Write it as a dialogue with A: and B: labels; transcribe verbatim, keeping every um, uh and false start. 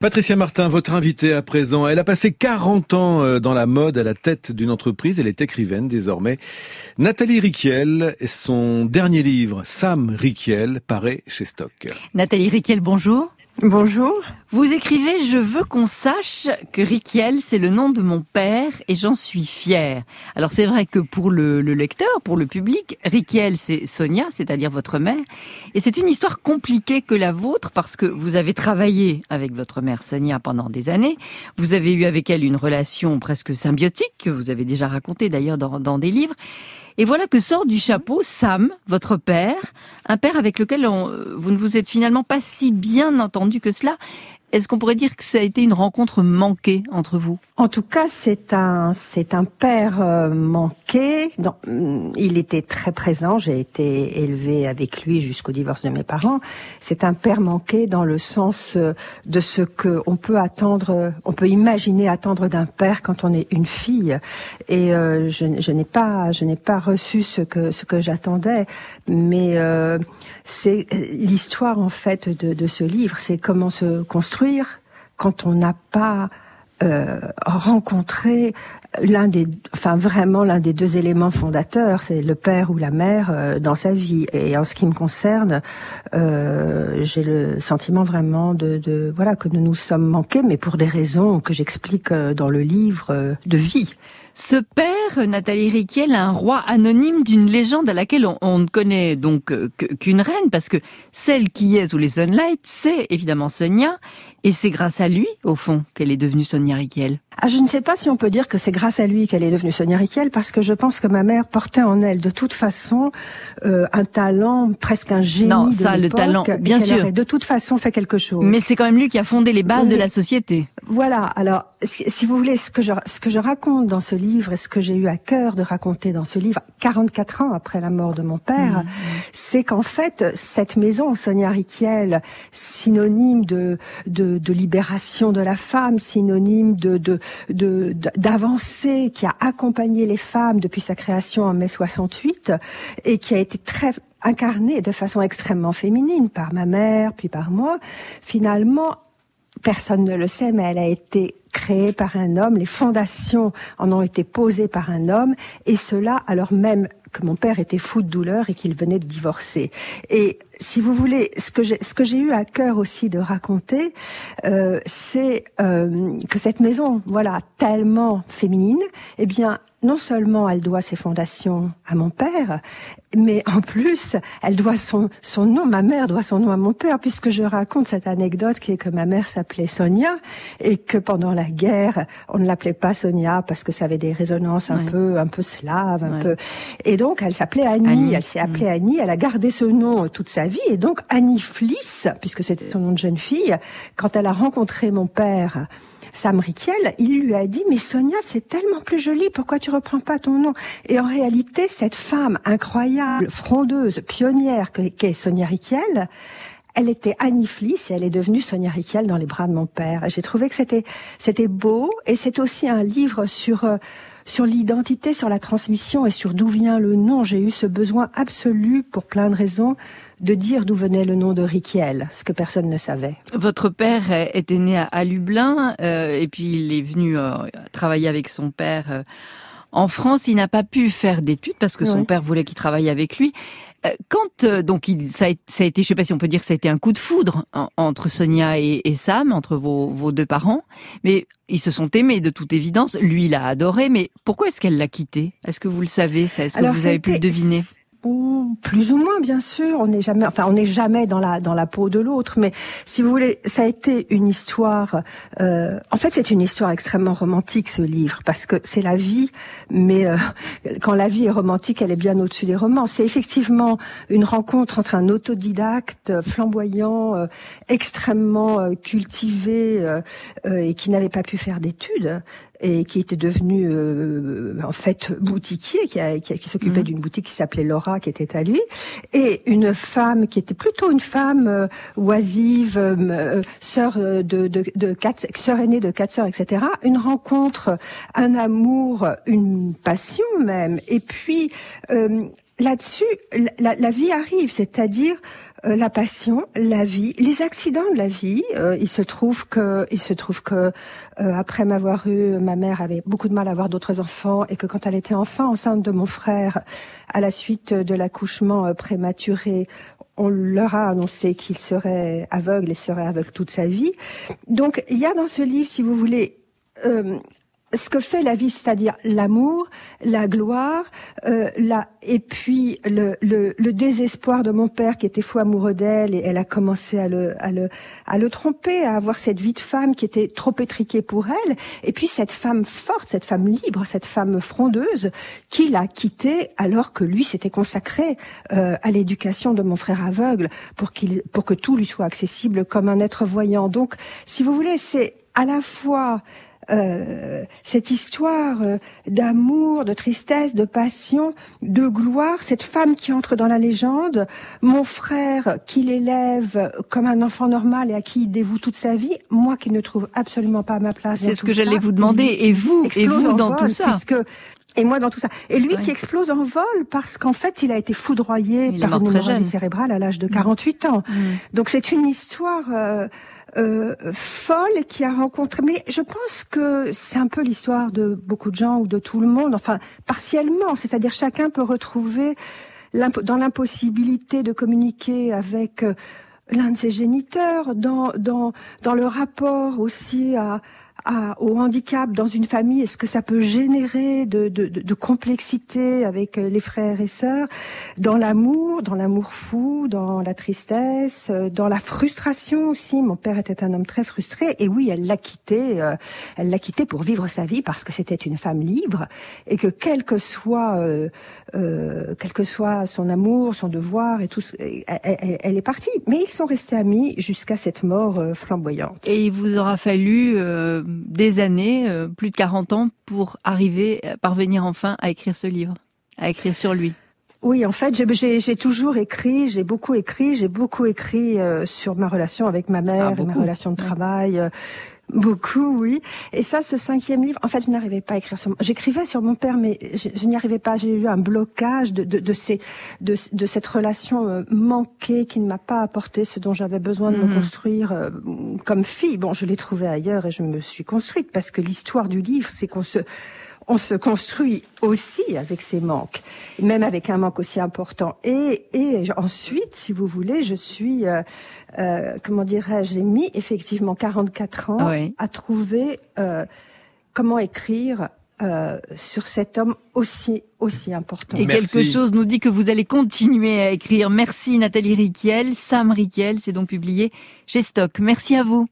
A: Patricia Martin, votre invitée à présent, elle a passé quarante ans dans la mode à la tête d'une entreprise, elle est écrivaine désormais. Nathalie Riquiel, son dernier livre, Sam Riquiel, paraît chez Stock.
B: Nathalie Riquiel, bonjour.
C: Bonjour.
B: Vous écrivez « Je veux qu'on sache que Riquiel, c'est le nom de mon père et j'en suis fière ». Alors c'est vrai que pour le, le lecteur, pour le public, Riquiel, c'est Sonia, c'est-à-dire votre mère. Et c'est une histoire compliquée que la vôtre parce que vous avez travaillé avec votre mère Sonia pendant des années. Vous avez eu avec elle une relation presque symbiotique, que vous avez déjà racontée d'ailleurs dans, dans des livres. Et voilà que sort du chapeau Sam, votre père, un père avec lequel on, vous ne vous êtes finalement pas si bien entendu que cela. Est-ce qu'on pourrait dire que ça a été une rencontre manquée entre vous ?
C: En tout cas, c'est un c'est un père euh, manqué. Non, il était très présent. J'ai été élevée avec lui jusqu'au divorce de mes parents. C'est un père manqué dans le sens euh, de ce que on peut attendre, on peut imaginer attendre d'un père quand on est une fille. Et euh, je, je n'ai pas je n'ai pas reçu ce que ce que j'attendais. Mais euh, c'est l'histoire en fait de, de ce livre. C'est comment se construire quand on n'a pas euh, rencontré l'un des, enfin vraiment l'un des deux éléments fondateurs, c'est le père ou la mère euh, dans sa vie. Et en ce qui me concerne, euh, j'ai le sentiment vraiment de, de, voilà, que nous nous sommes manqués, mais pour des raisons que j'explique dans le livre euh, de vie.
B: Ce père, Nathalie Riquiel, un roi anonyme d'une légende à laquelle on, on ne connaît donc qu'une reine, parce que celle qui est sous les Sunlight, c'est évidemment Sonia, et c'est grâce à lui, au fond, qu'elle est devenue Sonia Riquiel.
C: Ah, je ne sais pas si on peut dire que c'est grâce à lui qu'elle est devenue Sonia Riquiel, parce que je pense que ma mère portait en elle de toute façon euh, un talent, presque un génie
B: non,
C: de
B: ça,
C: l'époque,
B: le talent, bien sûr.
C: Elle aurait de toute façon fait quelque chose.
B: Mais c'est quand même lui qui a fondé les bases
C: Mais,
B: de la société.
C: Voilà. Alors, si, si vous voulez, ce que je ce que je raconte dans ce livre et ce que j'ai eu à cœur de raconter dans ce livre, quarante-quatre ans après la mort de mon père, mmh. c'est qu'en fait cette maison, Sonia Riquiel, synonyme de de, de libération de la femme, synonyme de de de d'avancée qui a accompagné les femmes depuis sa création en mai soixante-huit et qui a été très incarnée de façon extrêmement féminine par ma mère puis par moi. Finalement, personne ne le sait, mais elle a été créée par un homme. Les fondations en ont été posées par un homme, et cela alors même que mon père était fou de douleur et qu'il venait de divorcer. Et si vous voulez, ce que j'ai, ce que j'ai eu à cœur aussi de raconter, euh, c'est euh, que cette maison, voilà, tellement féminine, eh bien, non seulement elle doit ses fondations à mon père, mais en plus, elle doit son, son nom, ma mère doit son nom à mon père, puisque je raconte cette anecdote qui est que ma mère s'appelait Sonia, et que pendant la guerre, on ne l'appelait pas Sonia parce que ça avait des résonances un ouais. peu, un peu slaves, un ouais. peu. Et donc, elle s'appelait Annie, Annie. Elle s'est appelée mmh. Annie, elle a gardé ce nom toute sa vie, et donc Annie Fliss, puisque c'était son nom de jeune fille, quand elle a rencontré mon père, Sam Riquiel, il lui a dit « Mais Sonia, c'est tellement plus joli, pourquoi tu reprends pas ton nom ?» Et en réalité, cette femme incroyable, frondeuse, pionnière qu'est Sonia Riquiel, elle était Annie Fliss et elle est devenue Sonia Riquiel dans les bras de mon père. Et j'ai trouvé que c'était c'était beau, et c'est aussi un livre sur euh, sur l'identité, sur la transmission et sur d'où vient le nom. J'ai eu ce besoin absolu, pour plein de raisons, de dire d'où venait le nom de Riquiel, ce que personne ne savait.
B: Votre père était né à Lublin, euh, et puis il est venu euh, travailler avec son père euh, en France. Il n'a pas pu faire d'études parce que oui. son père voulait qu'il travaille avec lui. Quand euh, donc il, ça, a, ça a été, je sais pas si on peut dire que ça a été un coup de foudre en, entre Sonia et, et Sam, entre vos, vos deux parents, mais ils se sont aimés de toute évidence. Lui, il a adoré, mais pourquoi est-ce qu'elle l'a quitté ? Est-ce que vous le savez, ça ? Est-ce que Alors, vous avez pu le deviner ?
C: Ou plus ou moins, bien sûr. On n'est jamais, enfin, on n'est jamais dans la dans la peau de l'autre. Mais si vous voulez, ça a été une histoire. Euh, en fait, c'est une histoire extrêmement romantique, ce livre, parce que c'est la vie. Mais euh, quand la vie est romantique, elle est bien au-dessus des romans. C'est effectivement une rencontre entre un autodidacte flamboyant, euh, extrêmement euh, cultivé euh, euh, et qui n'avait pas pu faire d'études, et qui était devenu euh, en fait boutiquier, qui, a, qui, a, qui s'occupait mmh. d'une boutique qui s'appelait Laura, qui était à lui, et une femme qui était plutôt une femme euh, oisive, euh, sœur de, de, de quatre, sœur aînée de quatre sœurs, et cetera. Une rencontre, un amour, une passion même, et puis euh, là-dessus, la, la vie arrive, c'est-à-dire euh, la passion, la vie, les accidents de la vie. Euh, il se trouve que, il se trouve que euh, après m'avoir eu, ma mère avait beaucoup de mal à avoir d'autres enfants et que quand elle était enfant enceinte de mon frère, à la suite de l'accouchement euh, prématuré, on leur a annoncé qu'il serait aveugle et serait aveugle toute sa vie. Donc il y a dans ce livre, si vous voulez, euh, ce que fait la vie, c'est-à-dire l'amour, la gloire, euh, la et puis le, le, le désespoir de mon père qui était fou amoureux d'elle, et elle a commencé à le, à le à le tromper, à avoir cette vie de femme qui était trop étriquée pour elle, et puis cette femme forte, cette femme libre, cette femme frondeuse qui l'a quitté alors que lui s'était consacré euh, à l'éducation de mon frère aveugle pour qu'il pour que tout lui soit accessible comme un être voyant. Donc, si vous voulez, c'est à la fois Euh, cette histoire euh, d'amour, de tristesse, de passion, de gloire, cette femme qui entre dans la légende, mon frère qui l'élève comme un enfant normal et à qui il dévoue toute sa vie, moi qui ne trouve absolument pas ma place.
B: C'est ce que j'allais vous demander. Et vous, et vous dans tout ça,
C: puisque et moi dans tout ça. Et lui ouais. qui explose en vol parce qu'en fait il a été foudroyé il par une hémorragie cérébrale à l'âge de quarante-huit ans. Mmh. Donc c'est une histoire euh, euh, folle qui a rencontré. Mais je pense que c'est un peu l'histoire de beaucoup de gens ou de tout le monde. Enfin partiellement, c'est-à-dire chacun peut retrouver l'imp- dans l'impossibilité de communiquer avec euh, l'un de ses géniteurs, dans dans dans le rapport aussi à À, au handicap dans une famille, est-ce que ça peut générer de, de, de, de complexité avec les frères et sœurs, dans l'amour, dans l'amour fou, dans la tristesse, dans la frustration aussi. Mon père était un homme très frustré et oui, elle l'a quitté, euh, elle l'a quitté pour vivre sa vie parce que c'était une femme libre et que quel que soit, euh, euh, quel que soit son amour, son devoir et tout, elle, elle, elle est partie. Mais ils sont restés amis jusqu'à cette mort euh, flamboyante.
B: Et il vous aura fallu euh... des années, euh, plus de quarante ans, pour arriver, à parvenir enfin à écrire ce livre, à écrire sur lui.
C: Oui, en fait, j'ai, j'ai toujours écrit, j'ai beaucoup écrit, j'ai beaucoup écrit euh, sur ma relation avec ma mère, ah, et ma relation de travail. Euh, Beaucoup, oui. Et ça, ce cinquième livre, en fait, je n'arrivais pas à écrire sur. J'écrivais sur mon père, mais je, je n'y arrivais pas. J'ai eu un blocage de de, de ces de, de cette relation euh, manquée qui ne m'a pas apporté ce dont j'avais besoin de mmh. me construire euh, comme fille. Bon, je l'ai trouvé ailleurs et je me suis construite parce que l'histoire du livre, c'est qu'on se on se construit aussi avec ses manques, même avec un manque aussi important. Et, et ensuite, si vous voulez, je suis, euh, euh, comment dirais-je, j'ai mis effectivement quarante-quatre ans oui. à trouver euh, comment écrire euh, sur cet homme aussi aussi important.
B: Et Merci. Quelque chose nous dit que vous allez continuer à écrire. Merci Nathalie Riquiel. Sam Riquiel, c'est donc publié chez Stock. Merci à vous.